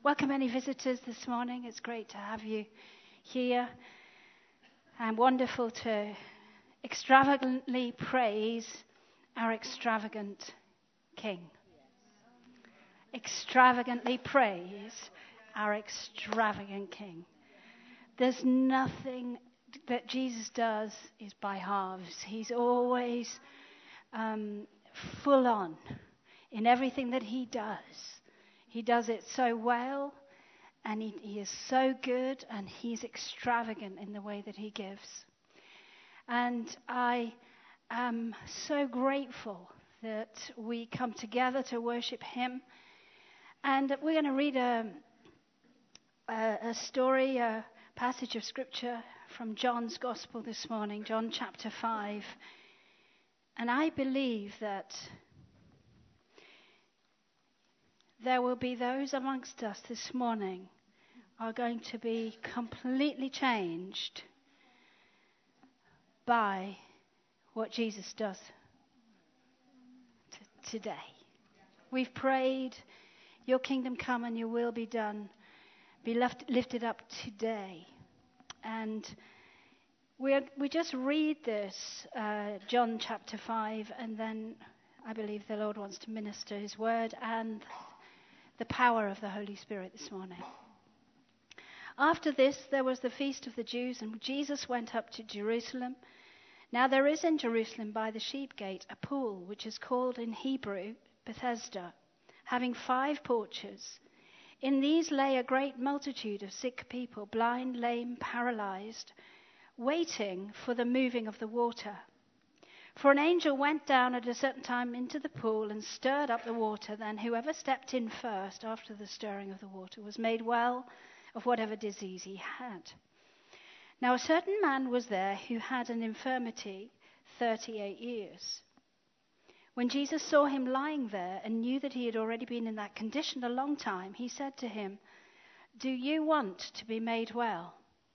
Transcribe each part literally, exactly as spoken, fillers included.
Welcome any visitors this morning. It's great to have you here. And wonderful to extravagantly praise our extravagant King. Extravagantly praise our extravagant King. There's nothing that Jesus does is by halves. He's always um, full on in everything that he does. He does it so well, and he, he is so good, and he's extravagant in the way that he gives. And I am so grateful that we come together to worship him. And we're going to read a, a, a story, a passage of scripture from John's Gospel this morning, John chapter five. And I believe that there will be those amongst us this morning are going to be completely changed by what Jesus does t- today. We've prayed, your kingdom come and your will be done, be left, lifted up today. And we we just read this, uh, John chapter five, and then I believe the Lord wants to minister his word and the power of the Holy Spirit this morning. After this, there was the feast of the Jews, and Jesus went up to Jerusalem. Now there is in Jerusalem by the sheep gate a pool, which is called in Hebrew Bethesda, having five porches. In these lay a great multitude of sick people, blind, lame, paralyzed, waiting for the moving of the water. For an angel went down at a certain time into the pool and stirred up the water. Then whoever stepped in first after the stirring of the water was made well of whatever disease he had. Now a certain man was there who had an infirmity thirty-eight years. When Jesus saw him lying there and knew that he had already been in that condition a long time, he said to him, "Do you want to be made well?"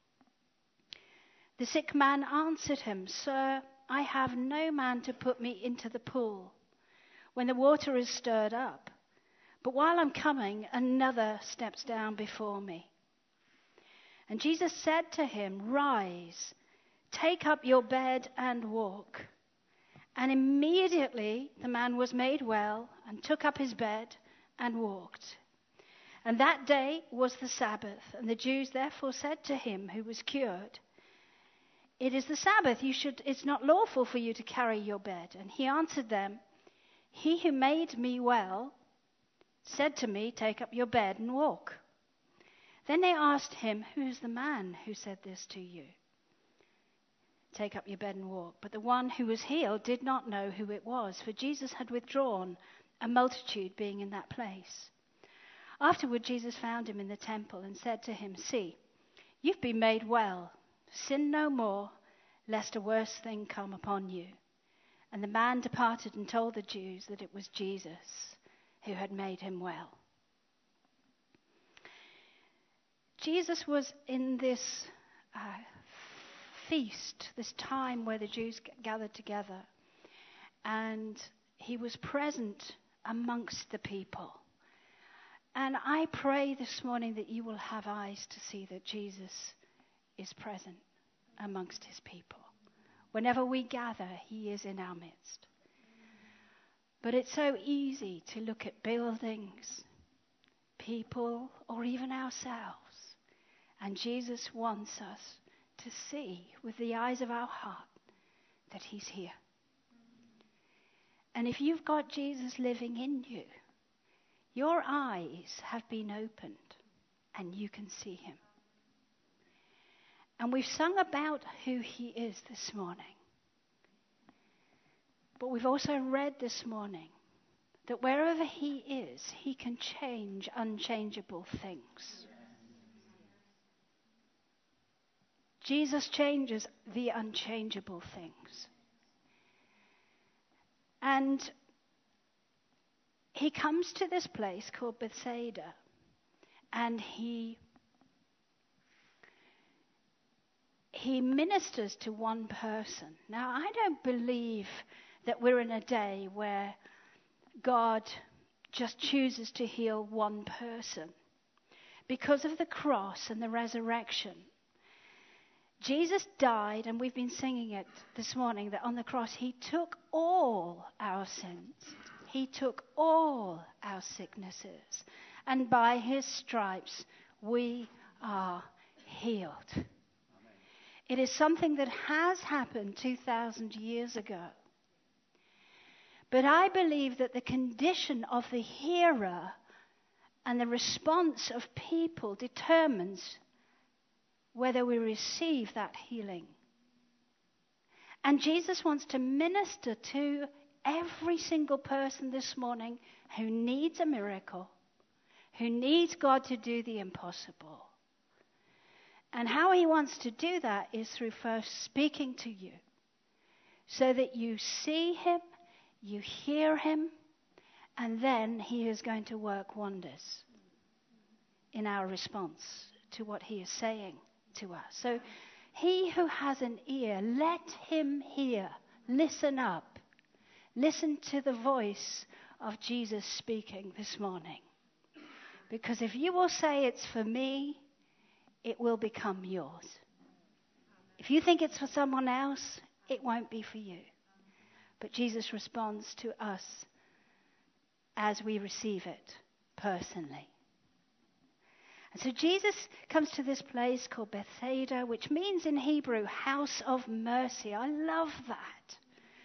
The sick man answered him, "Sir, I have no man to put me into the pool when the water is stirred up. But while I'm coming, another steps down before me." And Jesus said to him, "Rise, take up your bed and walk." And immediately the man was made well and took up his bed and walked. And that day was the Sabbath, and the Jews therefore said to him who was cured, "It is the Sabbath. You should, it's not lawful for you to carry your bed." And he answered them, "He who made me well said to me, 'Take up your bed and walk.'" Then they asked him, "Who is the man who said this to you? 'Take up your bed and walk.'" But the one who was healed did not know who it was, for Jesus had withdrawn, a multitude being in that place. Afterward, Jesus found him in the temple and said to him, "See, you've been made well. Sin no more, lest a worse thing come upon you." And the man departed and told the Jews that it was Jesus who had made him well. Jesus was in this uh, feast, this time where the Jews gathered together, and he was present amongst the people. And I pray this morning that you will have eyes to see that Jesus is present amongst his people. Whenever we gather, he is in our midst. But it's so easy to look at buildings, people, or even ourselves. And Jesus wants us to see with the eyes of our heart that he's here. And if you've got Jesus living in you, your eyes have been opened and you can see him. And we've sung about who he is this morning. But we've also read this morning that wherever he is, he can change unchangeable things. Jesus changes the unchangeable things. And he comes to this place called Bethsaida, and he he ministers to one person. Now, I don't believe that we're in a day where God just chooses to heal one person. because of the cross and the resurrection. Jesus died, and we've been singing it this morning, that on the cross he took all our sins. He took all our sicknesses. And by his stripes we are healed. Amen. It is something that has happened two thousand years ago. But I believe that the condition of the hearer and the response of people determines whether we receive that healing. And Jesus wants to minister to every single person this morning who needs a miracle, who needs God to do the impossible. And how he wants to do that is through first speaking to you, so that you see him, you hear him, and then he is going to work wonders in our response to what he is saying to us. So he who has an ear, let him hear. Listen up. Listen to the voice of Jesus speaking this morning. Because if you will say it's for me, it will become yours. If you think it's for someone else, it won't be for you. But Jesus responds to us as we receive it personally. And so Jesus comes to this place called Bethsaida, which means in Hebrew, house of mercy. I love that.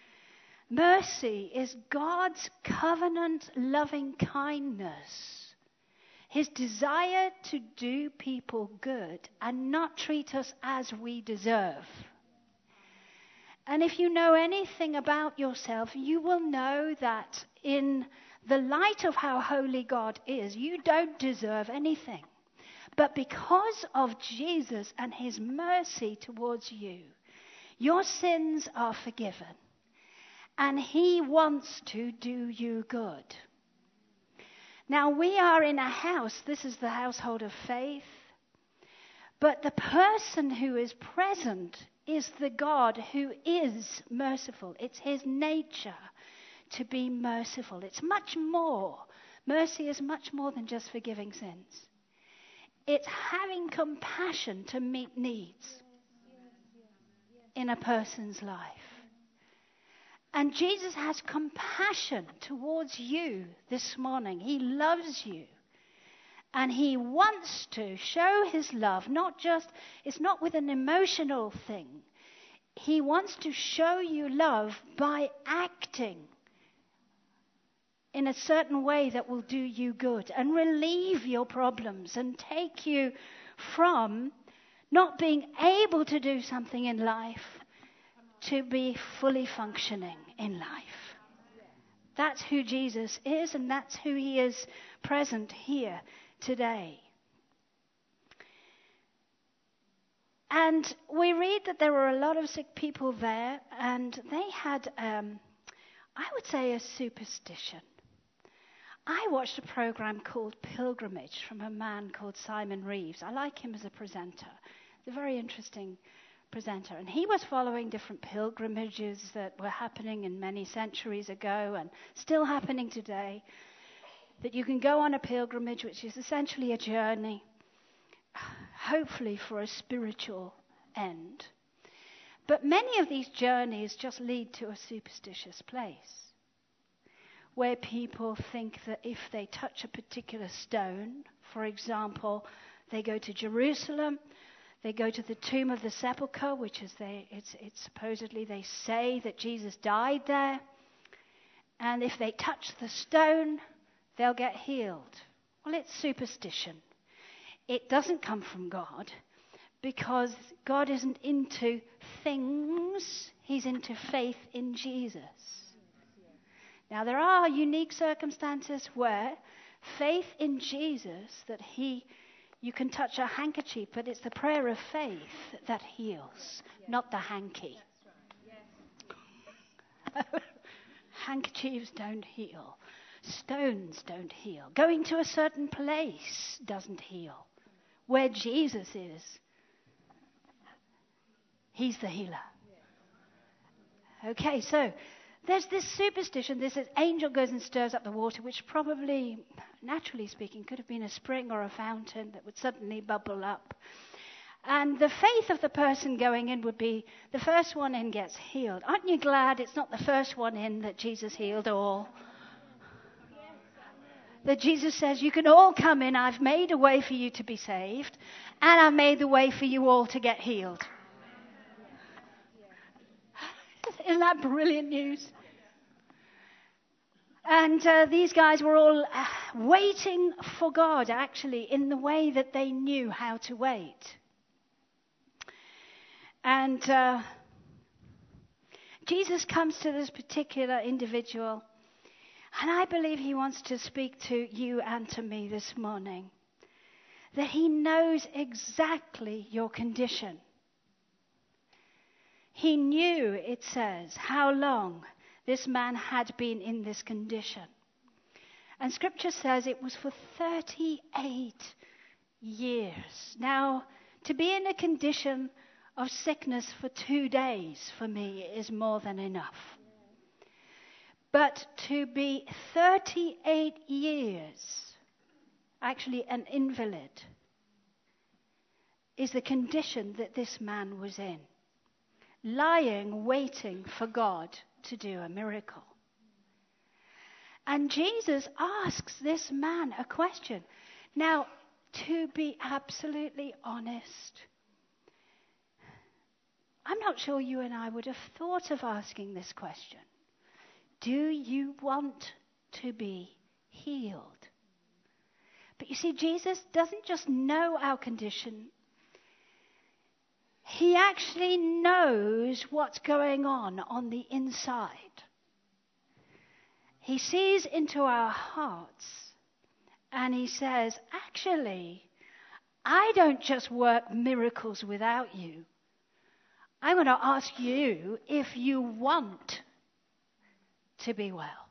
Mercy is God's covenant loving kindness. His desire to do people good and not treat us as we deserve. And if you know anything about yourself, you will know that in the light of how holy God is, you don't deserve anything. But because of Jesus and his mercy towards you, your sins are forgiven. And he wants to do you good. Now, we are in a house. This is the household of faith. But the person who is present is the God who is merciful. It's his nature to be merciful. It's much more. Mercy is much more than just forgiving sins. It's having compassion to meet needs in a person's life. And Jesus has compassion towards you this morning. He loves you. And he wants to show his love, not just, it's not with an emotional thing. He wants to show you love by acting in a certain way that will do you good and relieve your problems and take you from not being able to do something in life to be fully functioning in life. That's who Jesus is, and that's who he is present here today. And we read that there were a lot of sick people there, and they had, um, I would say, a superstition. I watched a program called Pilgrimage from a man called Simon Reeves. I like him as a presenter. He's a very interesting presenter. And he was following different pilgrimages that were happening in many centuries ago and still happening today. That you can go on a pilgrimage, which is essentially a journey, hopefully for a spiritual end. But many of these journeys just lead to a superstitious place, where people think that if they touch a particular stone, for example, they go to Jerusalem, they go to the tomb of the sepulchre, which is they, it's, it's supposedly they say that Jesus died there, and if they touch the stone, they'll get healed. Well, it's superstition. It doesn't come from God, because God isn't into things, he's into faith in Jesus. Now, there are unique circumstances where faith in Jesus, that he, you can touch a handkerchief, but it's the prayer of faith that heals, yes. Not the hanky. Right. Yes. Handkerchiefs don't heal. Stones don't heal. Going to a certain place doesn't heal. Where Jesus is, he's the healer. Okay, so There's this superstition, there's this angel goes and stirs up the water, which probably, naturally speaking, could have been a spring or a fountain that would suddenly bubble up. And the faith of the person going in would be, the first one in gets healed. Aren't you glad it's not the first one in that Jesus healed all? That Jesus says, you can all come in, I've made a way for you to be saved, and I've made the way for you all to get healed. Isn't that brilliant news? And uh, these guys were all uh, waiting for God, actually, in the way that they knew how to wait. And uh, Jesus comes to this particular individual, and I believe he wants to speak to you and to me this morning. That he knows exactly your condition. He knew, it says, how long this man had been in this condition. And Scripture says it was for thirty-eight years. Now, to be in a condition of sickness for two days, for me, is more than enough. But to be thirty-eight years, actually an invalid, is the condition that this man was in. Lying, waiting for God to do a miracle. And Jesus asks this man a question. Now, to be absolutely honest, I'm not sure you and I would have thought of asking this question. Do you want to be healed? But you see, Jesus doesn't just know our condition. He actually knows what's going on on the inside. He sees into our hearts and he says, actually, I don't just work miracles without you. I'm going to ask you if you want to be well.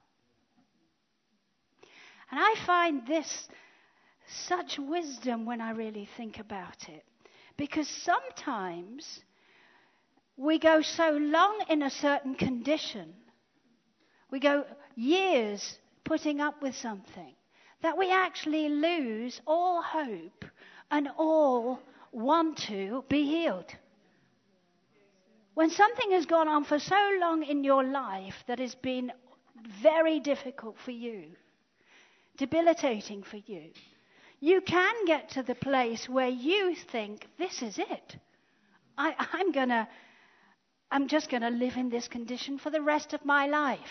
And I find this such wisdom when I really think about it. Because sometimes we go so long in a certain condition, we go years putting up with something, that we actually lose all hope and all want to be healed. When something has gone on for so long in your life that has been very difficult for you, debilitating for you, you can get to the place where you think, this is it. I, I'm gonna, I'm just going to live in this condition for the rest of my life.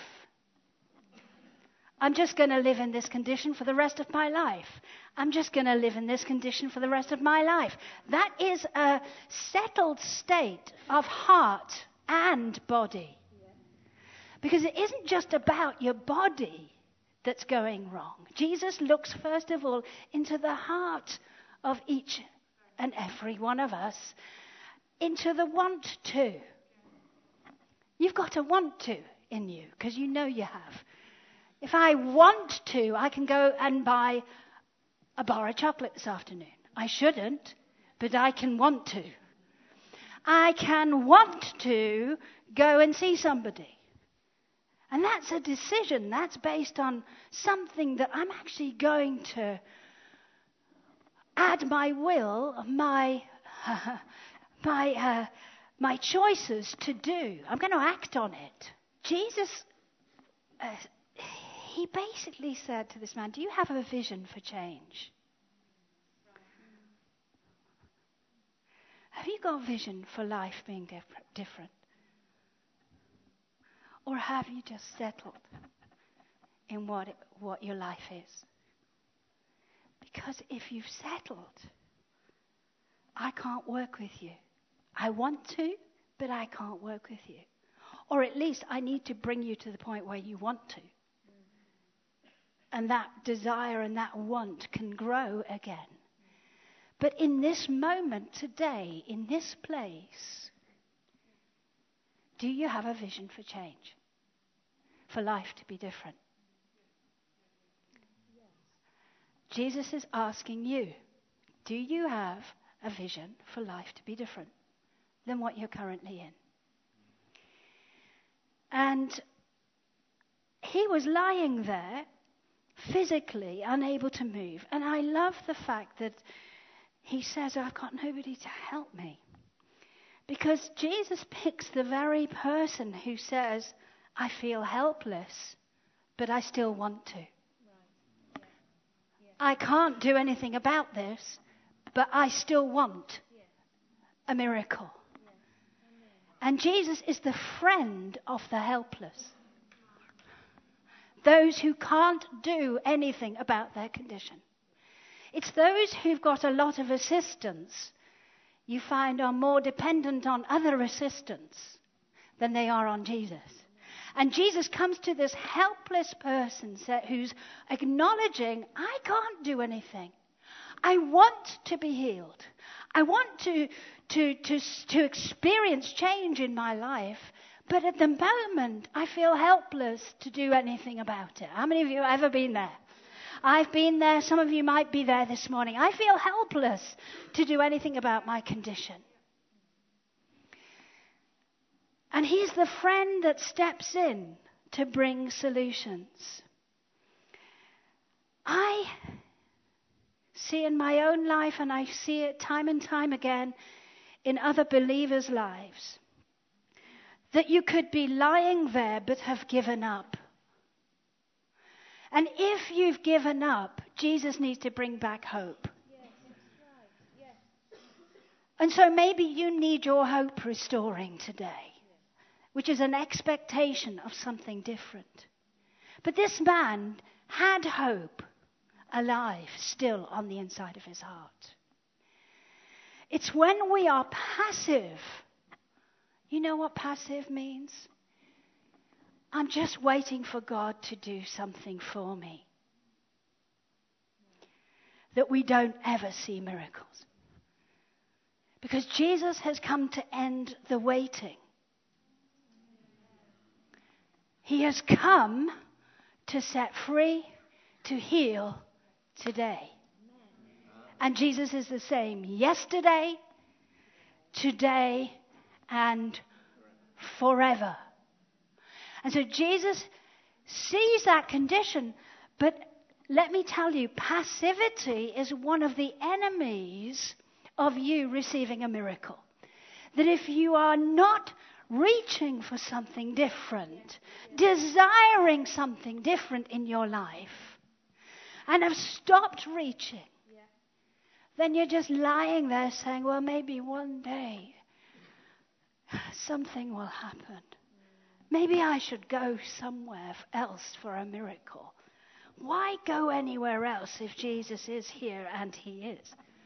I'm just going to live in this condition for the rest of my life. I'm just going to live in this condition for the rest of my life. That is a settled state of heart and body. Because it isn't just about your body that's going wrong. Jesus looks first of all into the heart of each and every one of us, into the want to. You've got a want to in you, because you know you have. If I want to, I can go and buy a bar of chocolate this afternoon. I shouldn't, but I can want to. I can want to go and see somebody. And that's a decision. That's based on something that I'm actually going to add my will, my uh, my uh, my choices to do. I'm going to act on it. Jesus, uh, he basically said to this man, do you have a vision for change? Have you got a vision for life being diff- different? Or have you just settled in what it, what your life is? Because if you've settled, I can't work with you. I want to, but I can't work with you. Or at least I need to bring you to the point where you want to. And that desire and that want can grow again. But in this moment today, in this place, do you have a vision for change? For life to be different? Jesus is asking you, do you have a vision for life to be different than what you're currently in? And he was lying there, physically unable to move. And I love the fact that he says, I've got nobody to help me. Because Jesus picks the very person who says, I feel helpless, but I still want to. I can't do anything about this, but I still want a miracle. And Jesus is the friend of the helpless. Those who can't do anything about their condition. It's those who've got a lot of assistance you find are more dependent on other assistance than they are on Jesus. And Jesus comes to this helpless person who's acknowledging, I can't do anything. I want to be healed. I want to, to, to, to experience change in my life. But at the moment, I feel helpless to do anything about it. How many of you have ever been there? I've been there. Some of you might be there this morning. I feel helpless to do anything about my condition. And he's the friend that steps in to bring solutions. I see in my own life, and I see it time and time again in other believers' lives, that you could be lying there but have given up. And if you've given up, Jesus needs to bring back hope. Yes, right. Yes. And so maybe you need your hope restoring today, which is an expectation of something different. But this man had hope alive still on the inside of his heart. It's when we are passive. You know what passive means? I'm just waiting for God to do something for me. That we don't ever see miracles. Because Jesus has come to end the waiting. He has come to set free, to heal today. And Jesus is the same yesterday, today, and forever. And so Jesus sees that condition, but let me tell you, passivity is one of the enemies of you receiving a miracle. That if you are not reaching for something different, desiring something different in your life, and have stopped reaching, then you're just lying there saying, well, maybe one day something will happen. Maybe I should go somewhere else for a miracle. Why go anywhere else if Jesus is here, and he is?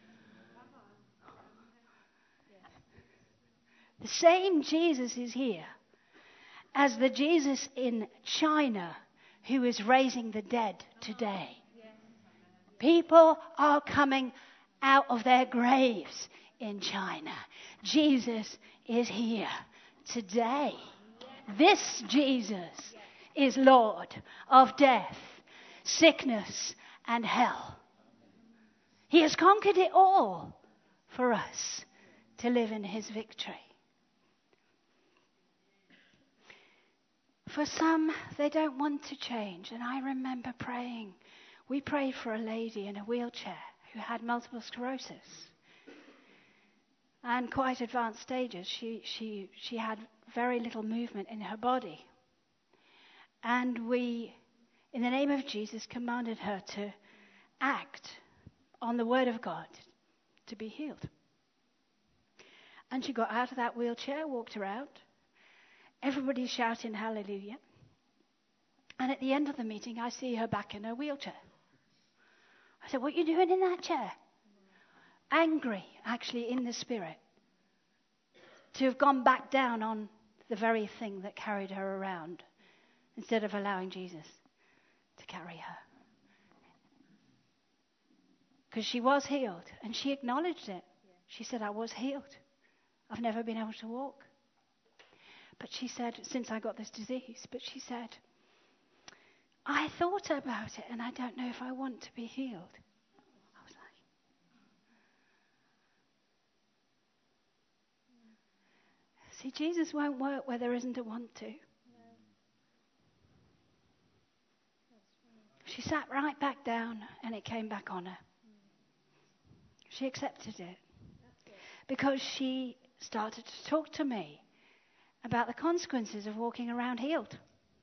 The same Jesus is here as the Jesus in China who is raising the dead today. People are coming out of their graves in China. Jesus is here today. This Jesus is Lord of death, sickness, and hell. He has conquered it all for us to live in his victory. For some, they don't want to change. And I remember praying. We prayed for a lady in a wheelchair who had multiple sclerosis. And quite advanced stages. She, she, she had very little movement in her body. And we, in the name of Jesus, commanded her to act on the word of God to be healed. And she got out of that wheelchair, walked around. Everybody's shouting hallelujah. And at the end of the meeting, I see her back in her wheelchair. I said, what are you doing in that chair? Angry, actually, in the spirit. To have gone back down on the very thing that carried her around, instead of allowing Jesus to carry her. Because she was healed, and she acknowledged it. She said, I was healed. I've never been able to walk. But she said, since I got this disease, but she said, I thought about it, and I don't know if I want to be healed. I was like, see, Jesus won't work where there isn't a want to. She sat right back down and it came back on her. She accepted it because she started to talk to me about the consequences of walking around healed.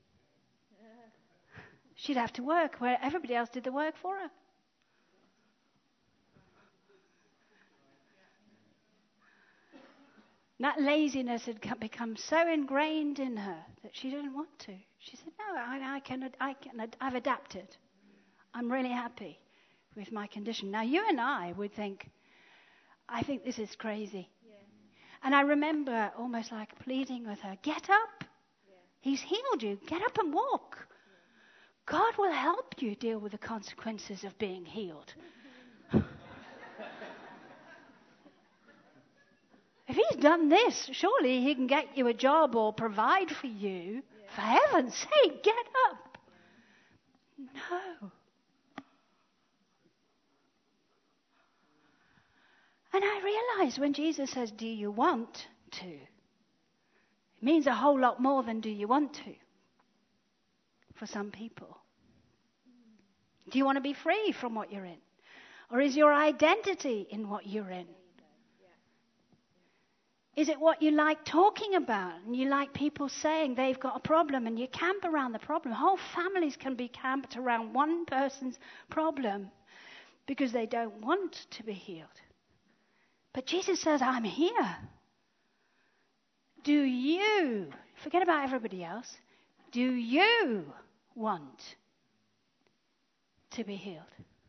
She'd have to work where everybody else did the work for her. That laziness had become so ingrained in her that she didn't want to. She said, no, I, I can, I can, I've adapted. I'm really happy with my condition. Now, you and I would think, I think this is crazy. Yeah. And I remember almost like pleading with her, get up. Yeah. He's healed you. Get up and walk. Yeah. God will help you deal with the consequences of being healed. If he's done this, surely he can get you a job or provide for you. Yeah. For heaven's sake, get up. No. And I realize when Jesus says, do you want to? It means a whole lot more than do you want to for some people. Do you want to be free from what you're in? Or is your identity in what you're in? Is it what you like talking about and you like people saying they've got a problem and you camp around the problem? Whole families can be camped around one person's problem because they don't want to be healed. But Jesus says, I'm here. Do you, forget about everybody else, do you want to be healed?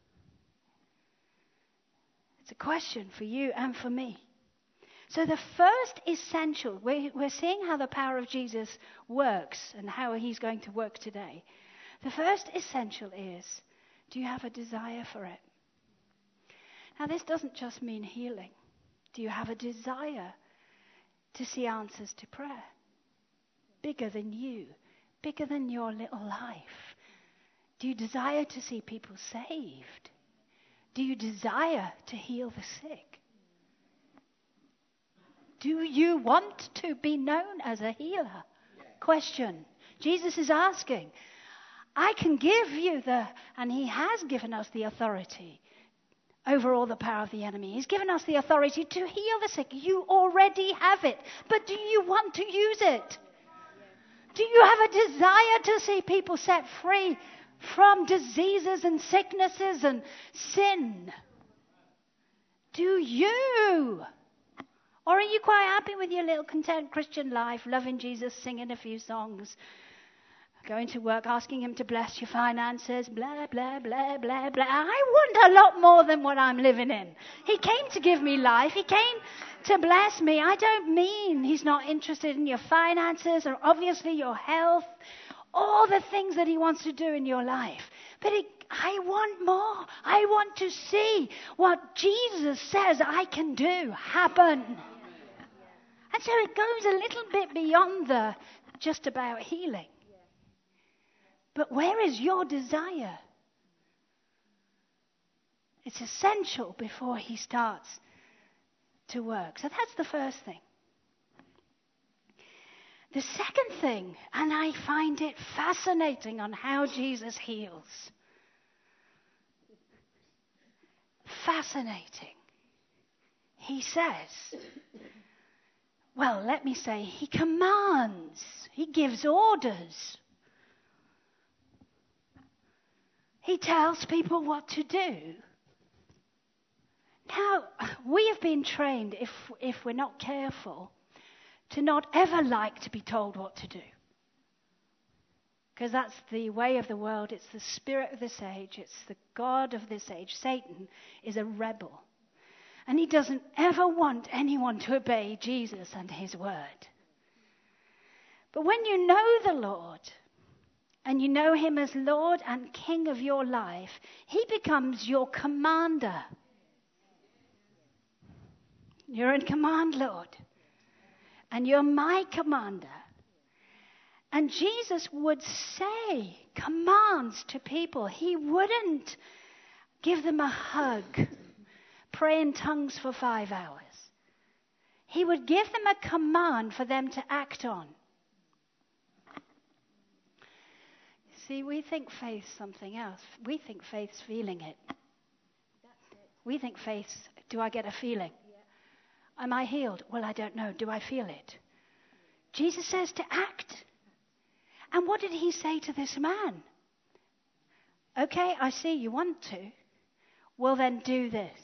It's a question for you and for me. So the first essential, we're, we're seeing how the power of Jesus works and how he's going to work today. The first essential is, do you have a desire for it? Now this doesn't just mean healing. Do you have a desire to see answers to prayer? Bigger than you, bigger than your little life. Do you desire to see people saved? Do you desire to heal the sick? Do you want to be known as a healer? Yeah. Question. Jesus is asking. I can give you the, and he has given us the authority over all the power of the enemy. He's given us the authority to heal the sick. You already have it. But do you want to use it? Do you have a desire to see people set free from diseases and sicknesses and sin? Do you? Or are you quite happy with your little content Christian life, loving Jesus, singing a few songs, going to work, asking him to bless your finances, blah, blah, blah, blah, blah. I want a lot more than what I'm living in. He came to give me life. He came to bless me. I don't mean he's not interested in your finances or obviously your health, all the things that he wants to do in your life. But it, I want more. I want to see what Jesus says I can do happen. And so it goes a little bit beyond the just about healing. But where is your desire? It's essential before he starts to work. So that's the first thing. The second thing, and I find it fascinating on how Jesus heals. Fascinating. He says, well, let me say, he commands, he gives orders. He tells people what to do. Now, we have been trained, if if we're not careful, to not ever like to be told what to do. Because that's the way of the world. It's the spirit of this age. It's the god of this age. Satan is a rebel. And he doesn't ever want anyone to obey Jesus and his word. But when you know the Lord, and you know him as Lord and King of your life, he becomes your commander. You're in command, Lord. And you're my commander. And Jesus would say commands to people. He wouldn't give them a hug, pray in tongues for five hours. He would give them a command for them to act on. See, we think faith's something else. We think faith's feeling it. We think faith's, do I get a feeling? Yeah. Am I healed? Well, I don't know. Do I feel it? Jesus says to act. And what did he say to this man? Okay, I see you want to. Well, then do this.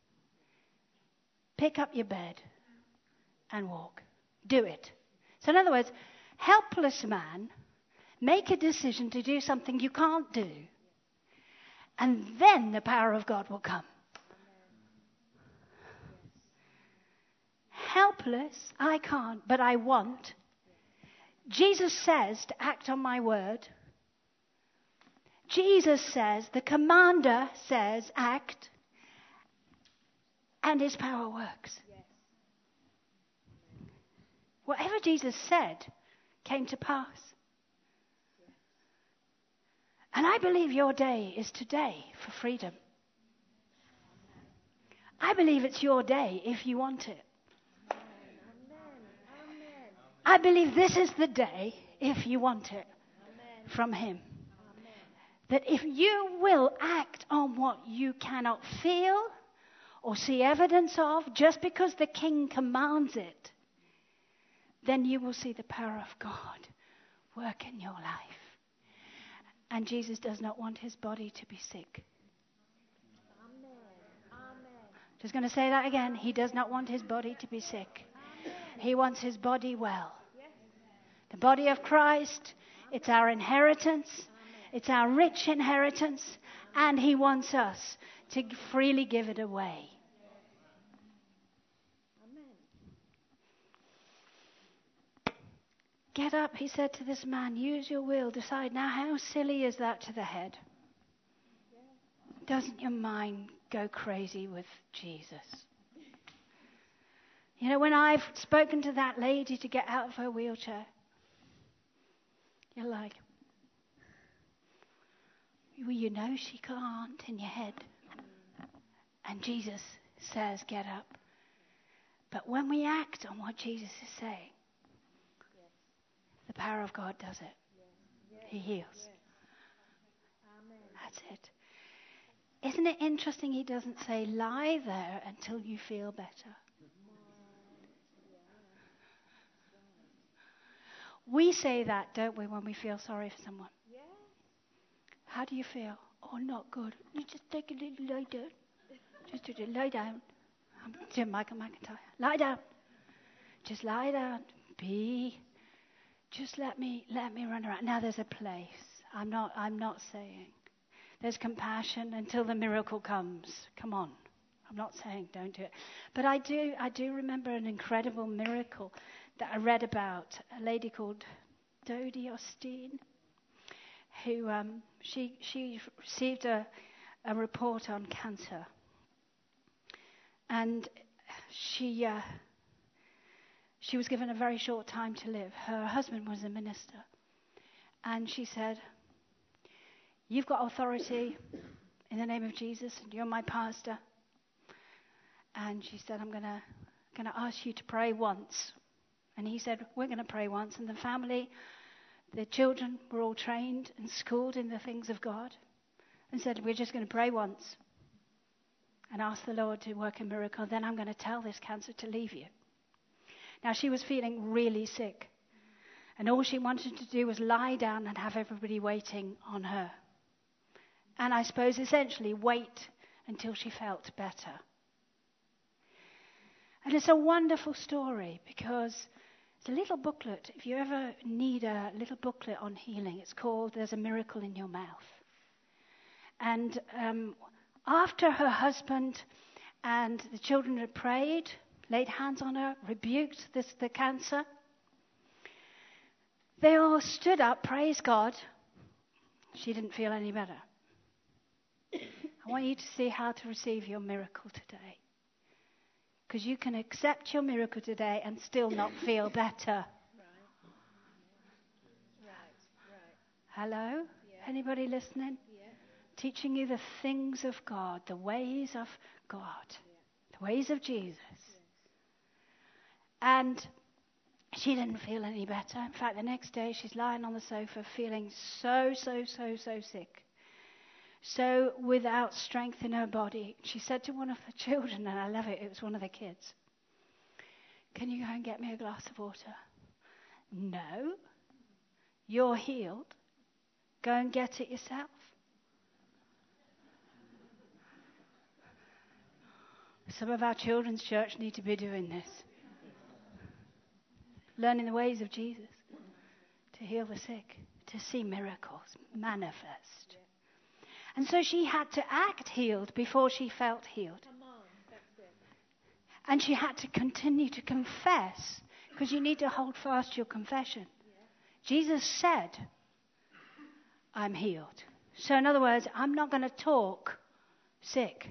Pick up your bed and walk. Do it. So in other words, helpless man, make a decision to do something you can't do. And then the power of God will come. Helpless, I can't, but I want. Jesus says to act on my word. Jesus says, the commander says, act. And his power works. Whatever Jesus said came to pass. And I believe your day is today for freedom. I believe it's your day if you want it. I believe this is the day if you want it from him. That if you will act on what you cannot feel or see evidence of, just because the king commands it, then you will see the power of God work in your life. And Jesus does not want his body to be sick. Just going to say that again. He does not want his body to be sick. He wants his body well. The body of Christ, it's our inheritance. It's our rich inheritance. And he wants us to freely give it away. Get up, he said to this man. Use your will. Decide. Now, how silly is that to the head? Doesn't your mind go crazy with Jesus? You know, when I've spoken to that lady to get out of her wheelchair, you're like, well, you know she can't in your head. And Jesus says, get up. But when we act on what Jesus is saying, the power of God does it. He heals. That's it. Isn't it interesting he doesn't say, lie there until you feel better? We say that, don't we, when we feel sorry for someone? How do you feel? Oh, not good. You just take a little lie down. Just a little lie down. I'm Jim Michael McIntyre. Lie down. Just lie down. Be. Just let me let me run around. Now there's a place. I'm not I'm not saying. There's compassion until the miracle comes. Come on. I'm not saying don't do it. But I do I do remember an incredible miracle that I read about. A lady called Dodie Osteen, who um, she she received a, a report on cancer. And she uh, she was given a very short time to live. Her husband was a minister. And she said, you've got authority in the name of Jesus, and you're my pastor. And she said, I'm going to going to ask you to pray once. And he said, we're going to pray once. And the family, the children were all trained and schooled in the things of God. And said, we're just going to pray once and ask the Lord to work a miracle. Then I'm going to tell this cancer to leave you. Now, she was feeling really sick. And all she wanted to do was lie down and have everybody waiting on her. And I suppose essentially wait until she felt better. And it's a wonderful story because it's a little booklet. If you ever need a little booklet on healing, it's called There's a Miracle in Your Mouth. And um, after her husband and the children had prayed, laid hands on her, rebuked this, the cancer, they all stood up, praise God. She didn't feel any better. I want you to see how to receive your miracle today. Because you can accept your miracle today and still not feel better. Right. Right. Right. Hello? Yeah. Anybody listening? Yeah. Teaching you the things of God, the ways of God, yeah. the ways of Jesus. Yes. And She didn't feel any better. In fact, the next day she's lying on the sofa feeling so, so, so, so sick. So without strength in her body. She said to one of the children, and I love it, it was one of the kids, "Can you go and get me a glass of water?" "No, you're healed. Go and get it yourself." Some of our children's church need to be doing this. Learning the ways of Jesus to heal the sick, to see miracles manifest. And so she had to act healed before she felt healed. And she had to continue to confess, because you need to hold fast your confession. Jesus said, "I'm healed." So in other words, I'm not going to talk sick.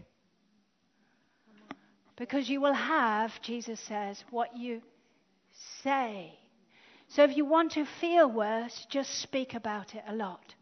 Because you will have, Jesus says, what you say. So if you want to feel worse, just speak about it a lot.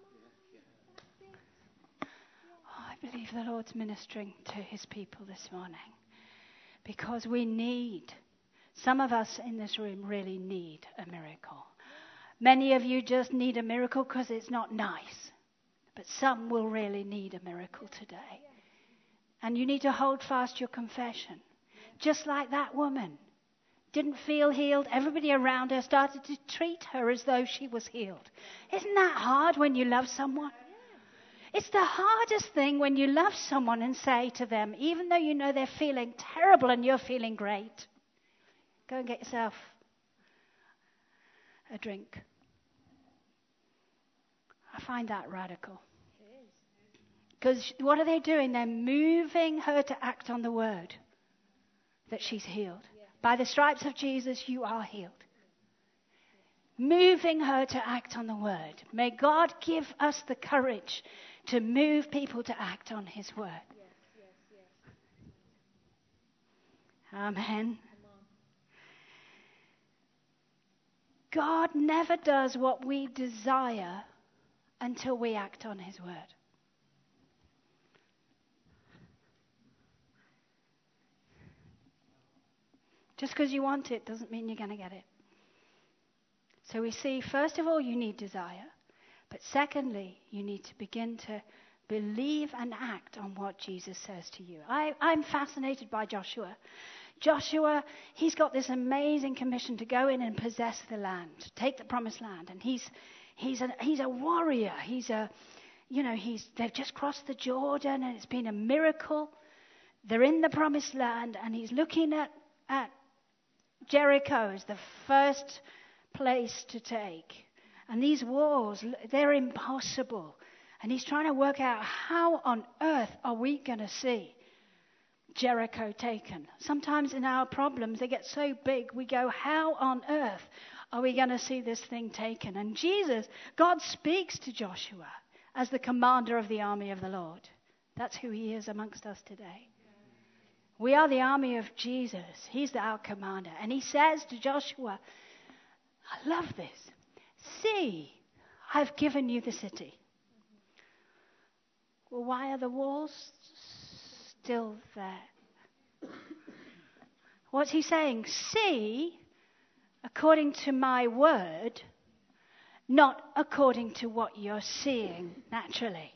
Oh, I believe the Lord's ministering to his people this morning. Because we need, some of us in this room really need a miracle. Many of you just need a miracle because it's not nice. But some will really need a miracle today. And you need to hold fast your confession. Just like that woman. Didn't feel healed. Everybody around her started to treat her as though she was healed. Isn't that hard when you love someone? It's the hardest thing when you love someone and say to them, even though you know they're feeling terrible and you're feeling great, go and get yourself a drink. I find that radical. Because what are they doing? They're moving her to act on the word that she's healed. Yeah. By the stripes of Jesus, you are healed. Yeah. Moving her to act on the word. May God give us the courage to move people to act on his word. Yes, yes, yes. Amen. God never does what we desire until we act on his word. Just because you want it doesn't mean you're going to get it. So we see, first of all, you need desire. But secondly, you need to begin to believe and act on what Jesus says to you. I, I'm fascinated by Joshua. Joshua, he's got this amazing commission to go in and possess the land, take the promised land. And he's he's a, he's a warrior. He's a, you know, he's they've just crossed the Jordan and it's been a miracle. They're in the promised land and he's looking at, at Jericho as the first place to take. And these walls, they're impossible. And he's trying to work out how on earth are we going to see Jericho taken. Sometimes in our problems, they get so big, we go, how on earth are we going to see this thing taken? And Jesus, God speaks to Joshua as the commander of the army of the Lord. That's who he is amongst us today. We are the army of Jesus. He's our commander. And he says to Joshua, I love this. See, I've given you the city. Well, why are the walls still there? What's he saying? See, according to my word, not according to what you're seeing naturally.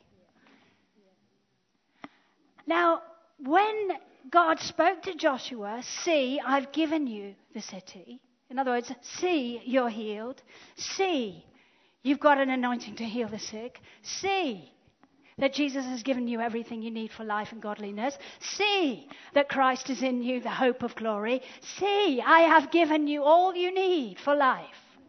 Now, when God spoke to Joshua, see, I've given you the city. In other words, see, you're healed. See, you've got an anointing to heal the sick. See that Jesus has given you everything you need for life and godliness. See that Christ is in you, the hope of glory. See, I have given you all you need for life.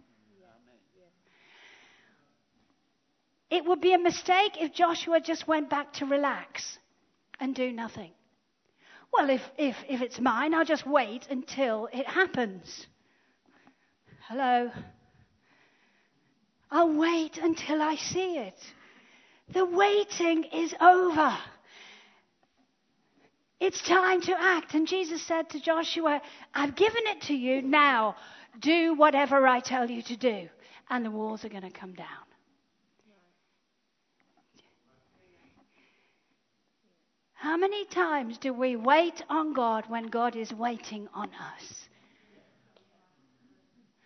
It would be a mistake if Joshua just went back to relax and do nothing. Well, if, if, if it's mine, I'll just wait until it happens. Hello? I'll wait until I see it. The waiting is over. It's time to act. And Jesus said to Joshua, I've given it to you. Now, do whatever I tell you to do. And the walls are going to come down. How many times do we wait on God when God is waiting on us?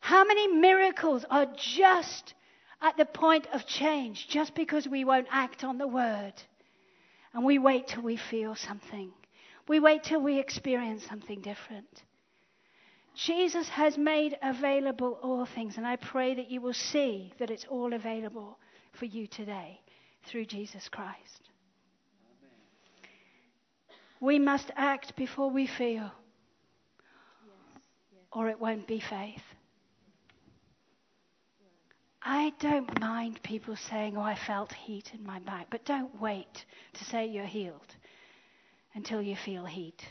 How many miracles are just at the point of change just because we won't act on the word? And we wait till we feel something. We wait till we experience something different. Jesus has made available all things, and I pray that you will see that it's all available for you today through Jesus Christ. Amen. We must act before we feel, yes, yes. Or it won't be faith. I don't mind people saying, oh, I felt heat in my back, but don't wait to say you're healed until you feel heat.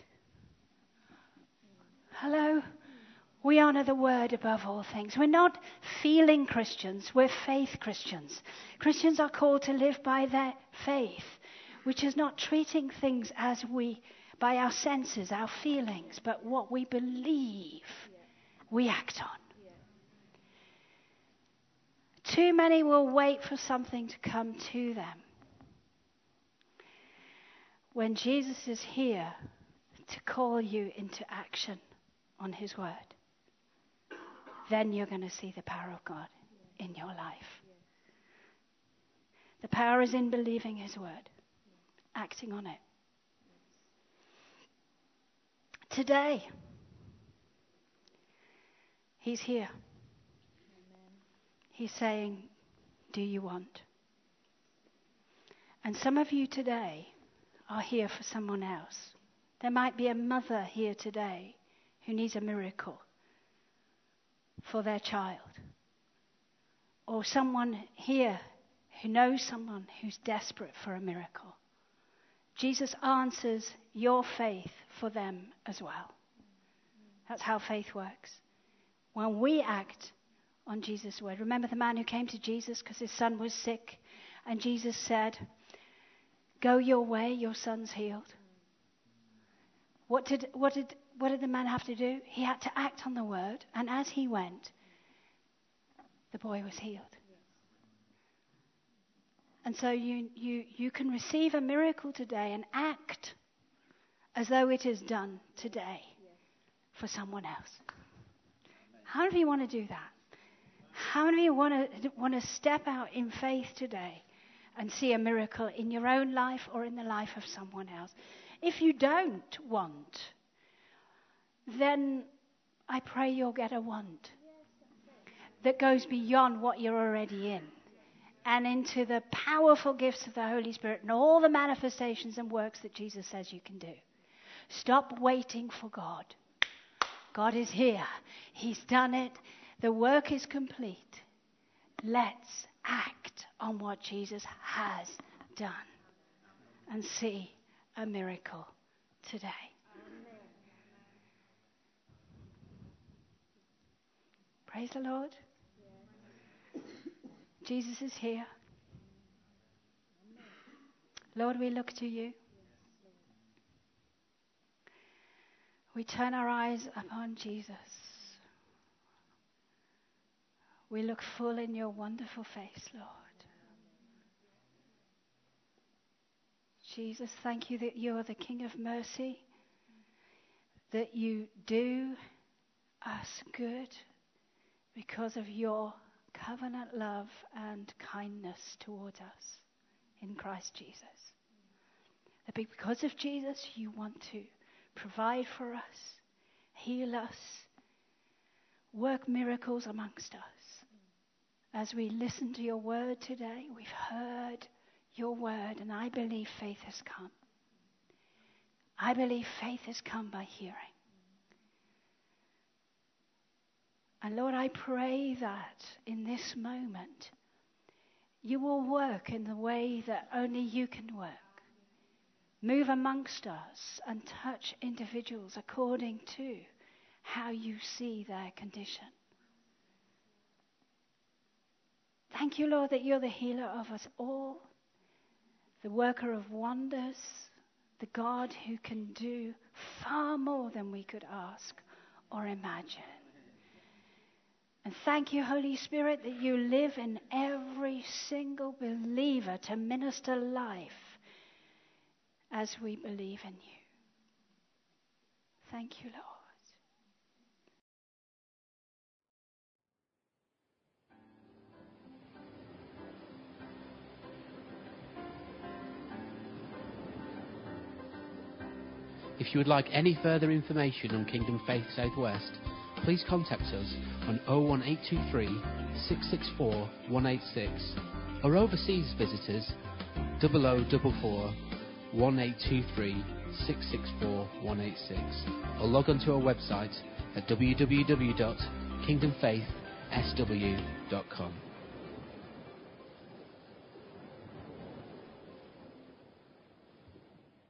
Hello? We honor the word above all things. We're not feeling Christians. We're faith Christians. Christians are called to live by their faith, which is not treating things as we, by our senses, our feelings, but what we believe we act on. Too many will wait for something to come to them. When Jesus is here to call you into action on his word, then you're going to see the power of God in your life. The power is in believing his word, acting on it. Today, he's here. He's saying, do you want? And some of you today are here for someone else. There might be a mother here today who needs a miracle for their child. Or someone here who knows someone who's desperate for a miracle. Jesus answers your faith for them as well. That's how faith works. When we act on Jesus' word. Remember the man who came to Jesus because his son was sick, and Jesus said, go your way, your son's healed. What did what did what did the man have to do? He had to act on the word, and as he went, the boy was healed. And so you you you can receive a miracle today and act as though it is done today for someone else. How many of you want to do that? How many of you want to want to step out in faith today and see a miracle in your own life or in the life of someone else? If you don't want, then I pray you'll get a want that goes beyond what you're already in and into the powerful gifts of the Holy Spirit and all the manifestations and works that Jesus says you can do. Stop waiting for God. God is here. He's done it. The work is complete. Let's act on what Jesus has done and see a miracle today. Amen. Praise the Lord. Yes. Jesus is here. Lord, we look to you. We turn our eyes upon Jesus. We look full in your wonderful face, Lord. Jesus, thank you that you are the King of mercy, that you do us good because of your covenant love and kindness towards us in Christ Jesus. That because of Jesus, you want to provide for us, heal us, work miracles amongst us. As we listen to your word today, we've heard your word, and I believe faith has come. I believe faith has come by hearing. And Lord, I pray that in this moment, you will work in the way that only you can work. Move amongst us and touch individuals according to how you see their condition. Thank you, Lord, that you're the healer of us all, the worker of wonders, the God who can do far more than we could ask or imagine. And thank you, Holy Spirit, that you live in every single believer to minister life as we believe in you. Thank you, Lord. If you would like any further information on Kingdom Faith Southwest, please contact us on oh one eight two three, six six four, one eight six, or overseas visitors double oh double four, one eight two three, six six four, one eight six, or log on to our website at w w w dot kingdom faith s w dot com.